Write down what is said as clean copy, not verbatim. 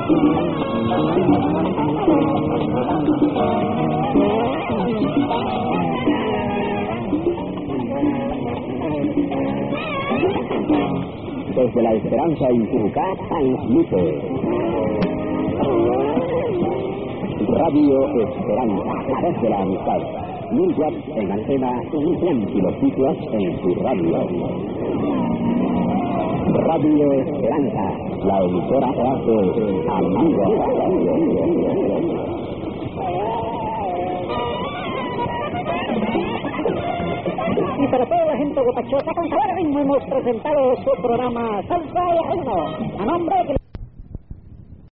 Desde la Esperanza en Curucá, transmite Radio Esperanza, la voz de la amistad. 1000 watts en antena y 100 kilociclos en su radio. Radio Esperanza, la emisora que hace amigos. Y para toda la gente guapachosa, con sabor mismo hemos presentado su programa Salsa y Ritmo. A nombre de